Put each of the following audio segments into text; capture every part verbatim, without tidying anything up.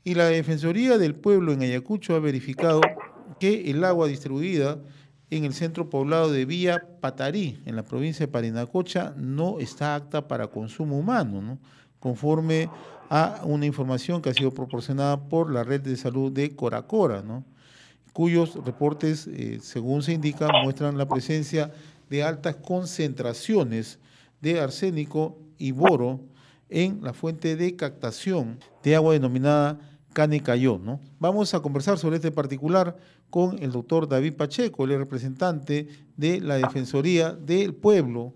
Y la Defensoría del Pueblo en Ayacucho ha verificado que el agua distribuida en el centro poblado de Villa Patarí, en la provincia de Parinacocha, no está apta para consumo humano, ¿no? Conforme a una información que ha sido proporcionada por la red de salud de Coracora, ¿no? Cuyos reportes, eh, según se indica, muestran la presencia de altas concentraciones de arsénico y boro en la fuente de captación de agua denominada Canecayó, ¿no? Vamos a conversar sobre este particular con el doctor David Pacheco, el representante de la Defensoría del Pueblo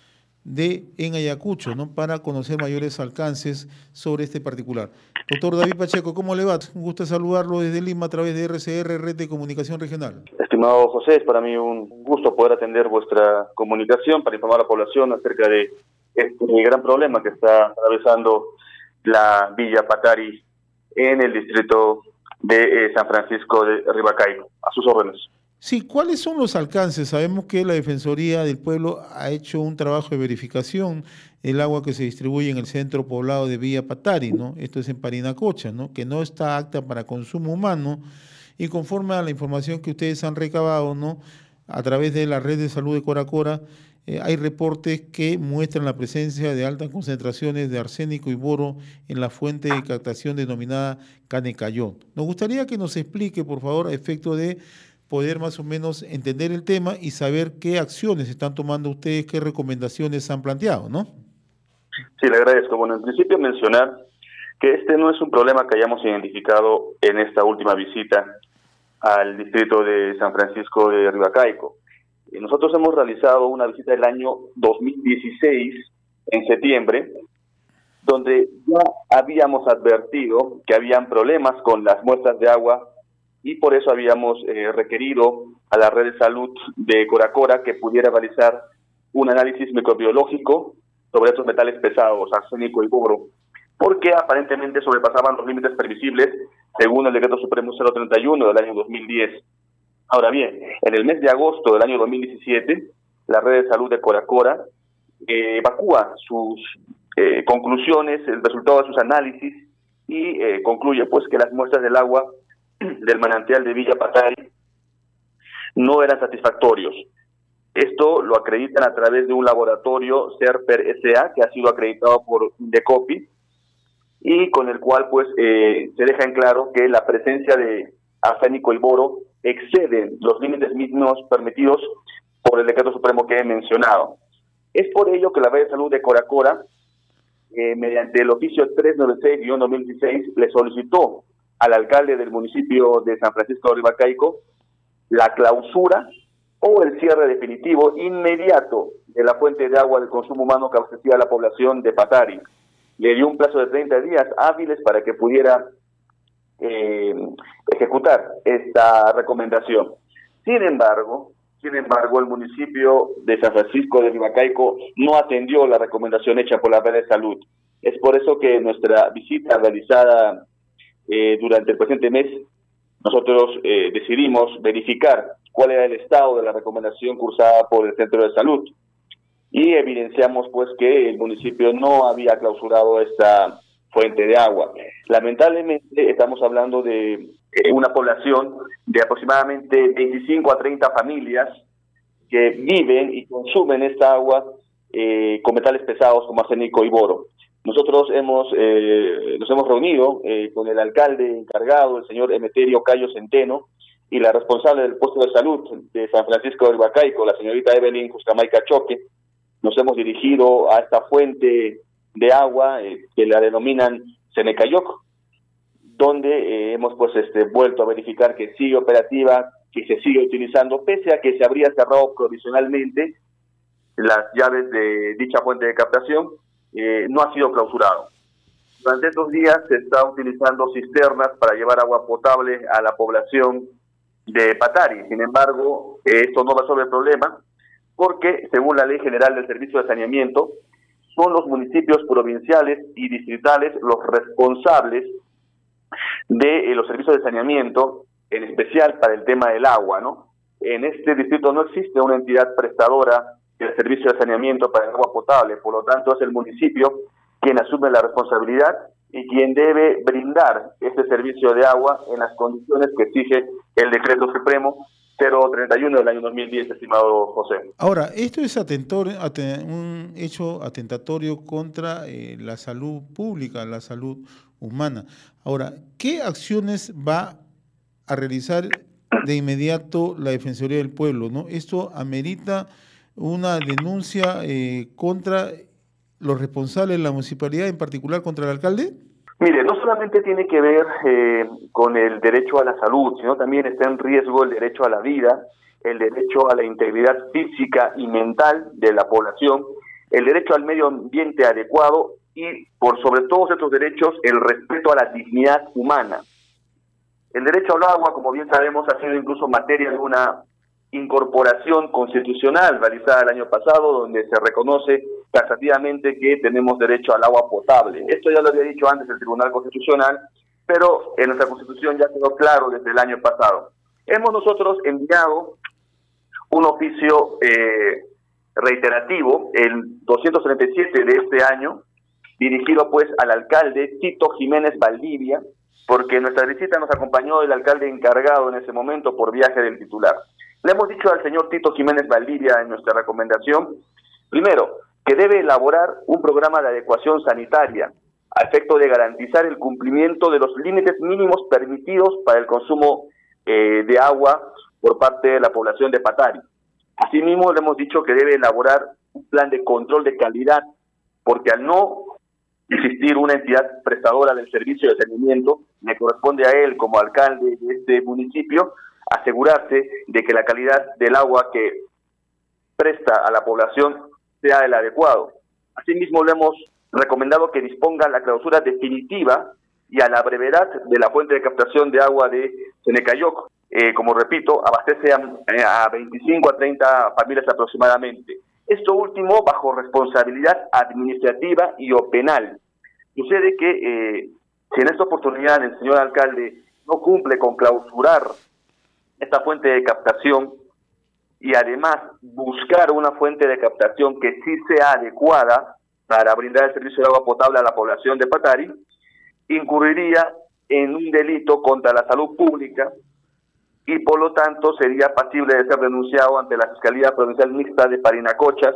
de en Ayacucho, ¿no? Para conocer mayores alcances sobre este particular. Doctor David Pacheco, ¿cómo le va? Un gusto saludarlo desde Lima a través de R C R, Red de Comunicación Regional. Estimado José, es para mí un gusto poder atender vuestra comunicación para informar a la población acerca de este gran problema que está atravesando la Villa Patarí en el distrito de eh, San Francisco de Ribacaico. A sus órdenes. Sí, ¿cuáles son los alcances? Sabemos que la Defensoría del Pueblo ha hecho un trabajo de verificación del agua que se distribuye en el centro poblado de Villa Patarí, ¿no? Esto es en Parinacocha, ¿no? Que no está apta para consumo humano y conforme a la información que ustedes han recabado, ¿no? A través de la red de salud de Coracora, eh, hay reportes que muestran la presencia de altas concentraciones de arsénico y boro en la fuente de captación denominada Canecayó. Nos gustaría que nos explique, por favor, a efecto de poder más o menos entender el tema y saber qué acciones están tomando ustedes, qué recomendaciones han planteado, ¿no? Sí, le agradezco. Bueno, en principio mencionar que este no es un problema que hayamos identificado en esta última visita al distrito de San Francisco de Ribacaico. Nosotros hemos realizado una visita el año dos mil dieciséis, en septiembre, donde ya habíamos advertido que habían problemas con las muestras de agua y por eso habíamos eh, requerido a la red de salud de Coracora que pudiera realizar un análisis microbiológico sobre estos metales pesados, arsénico y boro, porque aparentemente sobrepasaban los límites permisibles según el Decreto Supremo cero treinta y uno del año dos mil diez. Ahora bien, en el mes de agosto del año dos mil diecisiete, la red de salud de Coracora eh, evacúa sus eh, conclusiones, el resultado de sus análisis y eh, concluye pues que las muestras del agua del manantial de Villa Patarí no eran satisfactorios. Esto lo acreditan a través de un laboratorio CERPER S A que ha sido acreditado por Indecopi y con el cual pues eh, se deja en claro que la presencia de arsénico y boro excede los límites mínimos permitidos por el Decreto Supremo que he mencionado. Es por ello que la red de salud de Coracora, eh, mediante el oficio trescientos noventa y seis guión dos mil dieciséis, le solicitó al alcalde del municipio de San Francisco de Ribacaico la clausura o el cierre definitivo inmediato de la fuente de agua de consumo humano que abastecía a la población de Patarí. Le dio un plazo de treinta días hábiles para que pudiera eh, ejecutar esta recomendación. Sin embargo, sin embargo, el municipio de San Francisco de Ribacaico no atendió la recomendación hecha por la red de salud. Es por eso que nuestra visita realizada Eh, durante el presente mes, nosotros eh, decidimos verificar cuál era el estado de la recomendación cursada por el Centro de Salud y evidenciamos pues que el municipio no había clausurado esta fuente de agua. Lamentablemente estamos hablando de eh, una población de aproximadamente veinticinco a treinta familias que viven y consumen esta agua eh, con metales pesados como arsénico y boro. Nosotros hemos eh, nos hemos reunido eh, con el alcalde encargado, el señor Emeterio Cayo Centeno, y la responsable del puesto de salud de San Francisco del Ribacaico, la señorita Evelyn Justamaica Choque. Nos hemos dirigido a esta fuente de agua eh, que la denominan Senecayoc, donde eh, hemos pues este vuelto a verificar que sigue operativa, que se sigue utilizando, pese a que se habría cerrado provisionalmente las llaves de dicha fuente de captación. Eh, no ha sido clausurado. Durante estos días se está utilizando cisternas para llevar agua potable a la población de Patarí. Sin embargo, eh, esto no resuelve el problema porque, según la Ley General del Servicio de Saneamiento, son los municipios provinciales y distritales los responsables de eh, los servicios de saneamiento, en especial para el tema del agua, ¿no? En este distrito no existe una entidad prestadora del servicio de saneamiento para el agua potable, por lo tanto es el municipio quien asume la responsabilidad y quien debe brindar este servicio de agua en las condiciones que exige el Decreto Supremo cero treinta y uno del año dos mil diez, estimado José. Ahora, esto es atentor, aten, un hecho atentatorio contra eh, la salud pública, la salud humana. Ahora, ¿qué acciones va a realizar de inmediato la Defensoría del Pueblo, ¿no? Esto amerita una denuncia eh, contra los responsables de la municipalidad, en particular contra el alcalde. Mire, no solamente tiene que ver eh, con el derecho a la salud, sino también está en riesgo el derecho a la vida, el derecho a la integridad física y mental de la población, el derecho al medio ambiente adecuado y, por sobre todos estos derechos, el respeto a la dignidad humana. El derecho al agua, como bien sabemos, ha sido incluso materia de una incorporación constitucional realizada el año pasado, donde se reconoce taxativamente que tenemos derecho al agua potable. Esto ya lo había dicho antes el Tribunal Constitucional, pero en nuestra Constitución ya quedó claro desde el año pasado. Hemos nosotros enviado un oficio eh, reiterativo, el doscientos treinta y siete de este año, dirigido pues al alcalde Tito Jiménez Valdivia, porque en nuestra visita nos acompañó el alcalde encargado en ese momento por viaje del titular. Le hemos dicho al señor Tito Jiménez Valdivia en nuestra recomendación, primero, que debe elaborar un programa de adecuación sanitaria a efecto de garantizar el cumplimiento de los límites mínimos permitidos para el consumo eh, de agua por parte de la población de Patari. Asimismo, le hemos dicho que debe elaborar un plan de control de calidad, porque al no existir una entidad prestadora del servicio de saneamiento, le corresponde a él, como alcalde de este municipio, asegurarse de que la calidad del agua que presta a la población sea el adecuado. Asimismo, le hemos recomendado que disponga la clausura definitiva y a la brevedad de la fuente de captación de agua de Senecayoc. Eh, como repito, abastece a, a veinticinco a treinta familias aproximadamente. Esto último bajo responsabilidad administrativa y o penal. Sucede que eh, si en esta oportunidad el señor alcalde no cumple con clausurar esta fuente de captación y además buscar una fuente de captación que sí sea adecuada para brindar el servicio de agua potable a la población de Patari, incurriría en un delito contra la salud pública y por lo tanto sería pasible de ser denunciado ante la Fiscalía Provincial Mixta de Parinacochas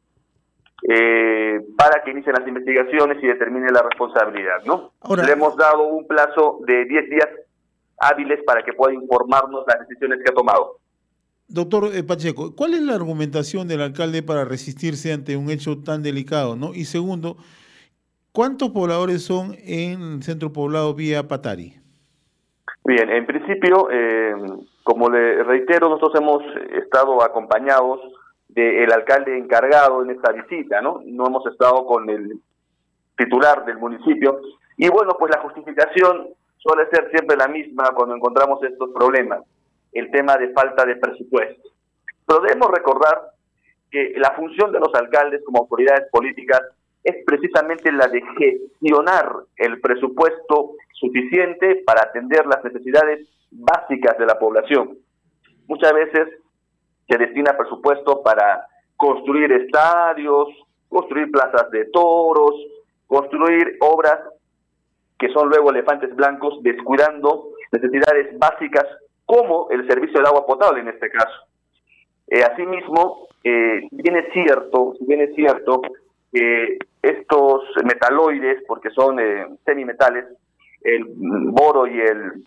eh, para que inicien las investigaciones y determine la responsabilidad, ¿no? Ahora, le hemos dado un plazo de diez días hábiles para que pueda informarnos las decisiones que ha tomado. Doctor eh, Pacheco, ¿cuál es la argumentación del alcalde para resistirse ante un hecho tan delicado, ¿no? Y segundo, ¿cuántos pobladores son en el centro poblado Vía Patari? Bien, en principio, eh, como le reitero, nosotros hemos estado acompañados del alcalde encargado en esta visita, ¿no? No hemos estado con el titular del municipio. Y bueno, pues la justificación suele ser siempre la misma cuando encontramos estos problemas, el tema de falta de presupuesto. Pero debemos recordar que la función de los alcaldes como autoridades políticas es precisamente la de gestionar el presupuesto suficiente para atender las necesidades básicas de la población. Muchas veces se destina presupuesto para construir estadios, construir plazas de toros, construir obras que son luego elefantes blancos, descuidando necesidades básicas como el servicio de agua potable en este caso. Eh, asimismo, eh, si bien es cierto, si bien es cierto que estos metaloides, porque son eh, semimetales, el boro y el,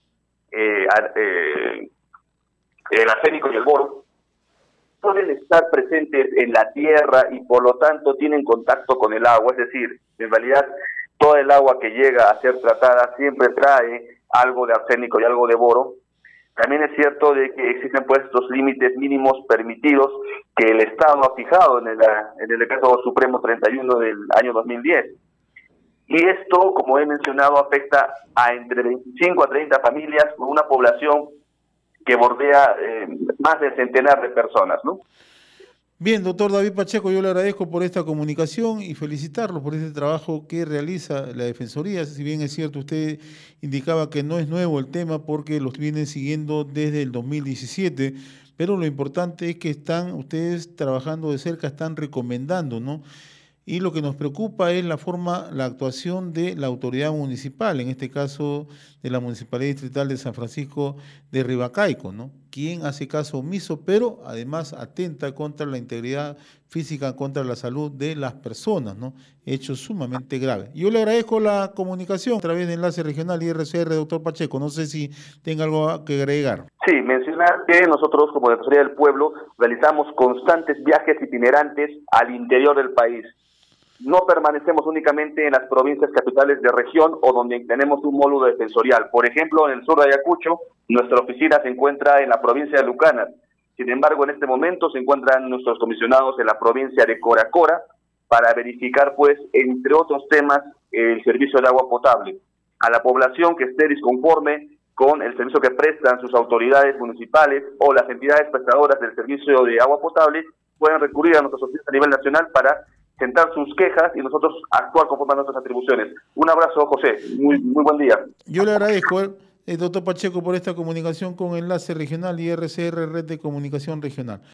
eh, eh, el arsénico y el boro, pueden estar presentes en la tierra y por lo tanto tienen contacto con el agua, es decir, en realidad toda el agua que llega a ser tratada siempre trae algo de arsénico y algo de boro. También es cierto de que existen pues estos límites mínimos permitidos que el Estado ha fijado en el, en el Decreto Supremo treinta y uno del año dos mil diez. Y esto, como he mencionado, afecta a entre veinticinco a treinta familias con una población que bordea eh, más del centenar de personas, ¿no? Bien, doctor David Pacheco, yo le agradezco por esta comunicación y felicitarlo por este trabajo que realiza la Defensoría. Si bien es cierto, usted indicaba que no es nuevo el tema porque los vienen siguiendo desde el dos mil diecisiete, pero lo importante es que están ustedes trabajando de cerca, están recomendando, ¿no? y lo que nos preocupa es la forma, la actuación de la autoridad municipal, en este caso de la Municipalidad Distrital de San Francisco de Ribacaico, ¿no? Quien hace caso omiso, pero además atenta contra la integridad física, contra la salud de las personas, ¿no? Hecho sumamente grave. Yo le agradezco la comunicación a través de Enlace Regional I R C R, doctor Pacheco. No sé si tenga algo que agregar. Sí, mencionar que nosotros como Defensoría del Pueblo realizamos constantes viajes itinerantes al interior del país. No permanecemos únicamente en las provincias capitales de región o donde tenemos un módulo defensorial. Por ejemplo, en el sur de Ayacucho, nuestra oficina se encuentra en la provincia de Lucanas. Sin embargo, en este momento se encuentran nuestros comisionados en la provincia de Coracora para verificar, pues, entre otros temas, el servicio de agua potable. A la población que esté disconforme con el servicio que prestan sus autoridades municipales o las entidades prestadoras del servicio de agua potable, pueden recurrir a nuestras oficinas a nivel nacional para sentar sus quejas y nosotros actuar conforme a nuestras atribuciones. Un abrazo, José. Muy, muy buen día. Yo le agradezco, eh, doctor Pacheco, por esta comunicación con Enlace Regional y I R C R, Red de Comunicación Regional.